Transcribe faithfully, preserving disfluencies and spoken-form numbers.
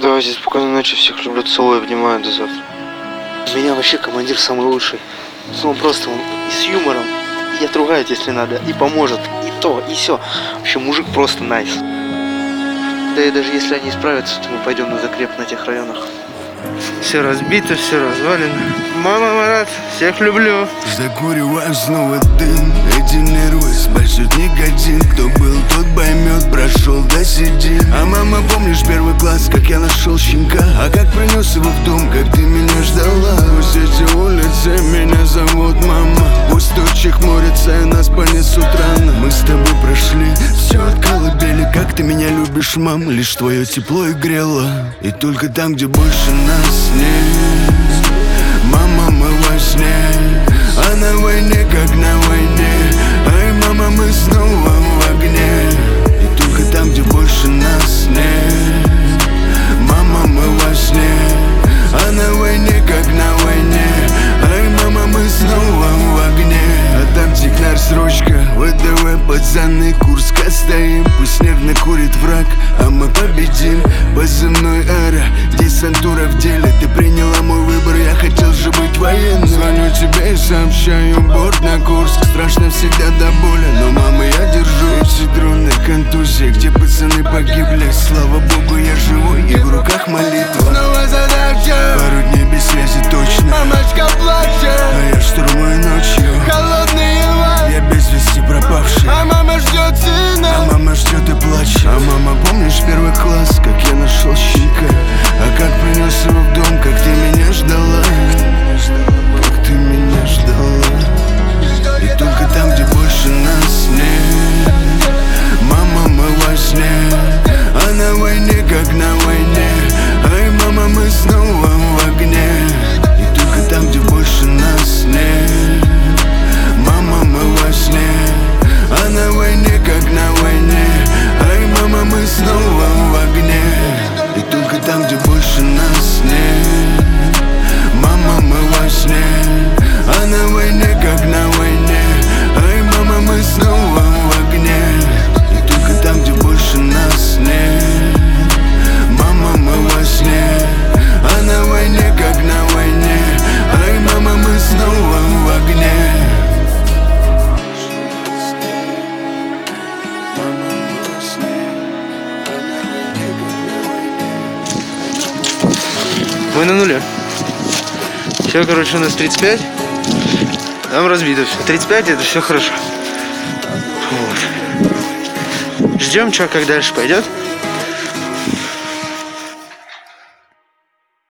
Давайте спокойной ночи, всех люблю, целую, обнимаю, до завтра. У меня вообще командир самый лучший. Он просто он и с юмором, и отругает, если надо, и поможет, и то, и все. Вообще мужик просто найс. Да и даже если они справятся, то мы пойдем на закреп на тех районах. Все разбито, все развалено. Мама, Марат, всех люблю. Закуриваю снова дым, эти нервы спасет никотин. Кто был, тот поймет, прошел до седин. А мама, помнишь первый класс, как я нашел щенка? А как принес его в дом, как ты меня ждала? Пусть эти улицы меня зовут мама. Пусть тучи хмурятся и нас понесут рано. Мы с тобой прошли все от колыбели. Как ты меня любишь, мам, лишь твое тепло и грело. И только там, где больше нас нет. Мама, мы во сне, а на войне, как на войне. Ай, мама, мы снова в огне. И только там, где больше нас нет. Мама, мы во сне, а на войне, как на войне. Ай, мама, мы снова в огне. А там технарь срочка, ВДВ, пацаны, Курска стоим. Пусть нервно курит враг, а мы победим. Позывной эра, десантура в деле. Ты приняла мой выбор, я хотел же быть военным. Звоню тебе и сообщаю, борт на Курск. Страшно всегда до боли, но мама, я держусь. Дроны, контузия, где пацаны погибли. Слава богу, я живой и в руках молитва. Снова задача, пару дней без связи точно. Мамочка плачет, а я штурмую ночью. Холодный январь, я без вести пропавший. А мама ждет сына, а мама ждет и плачет. А мама, помнишь первый класс, как я нашел щенка? А как принес его в дом, как ты меня ждала? Как ты меня ждала? И только там, где больше нас нет. Мама, мы во сне, а на войне, как на войне. Ай, мама, мы снова в огне. И только там, где больше нас нет. Мама, мы во сне, а на войне, как на войне. Ай, мама, мы снова в огне. И только там, где больше нас нет. Мама, мы во сне, а на войне, как на войне. Ай, мама, мы снова в огне. И только там, где больше нас нет. Мама, мы во сне, а на войне, как на войне. Ай, мама, мы снова в огне. Мы на нуле. Все, короче, у нас тридцать пять. Там разбито все. тридцать пять, это все хорошо. Вот. Ждем, что как дальше пойдет.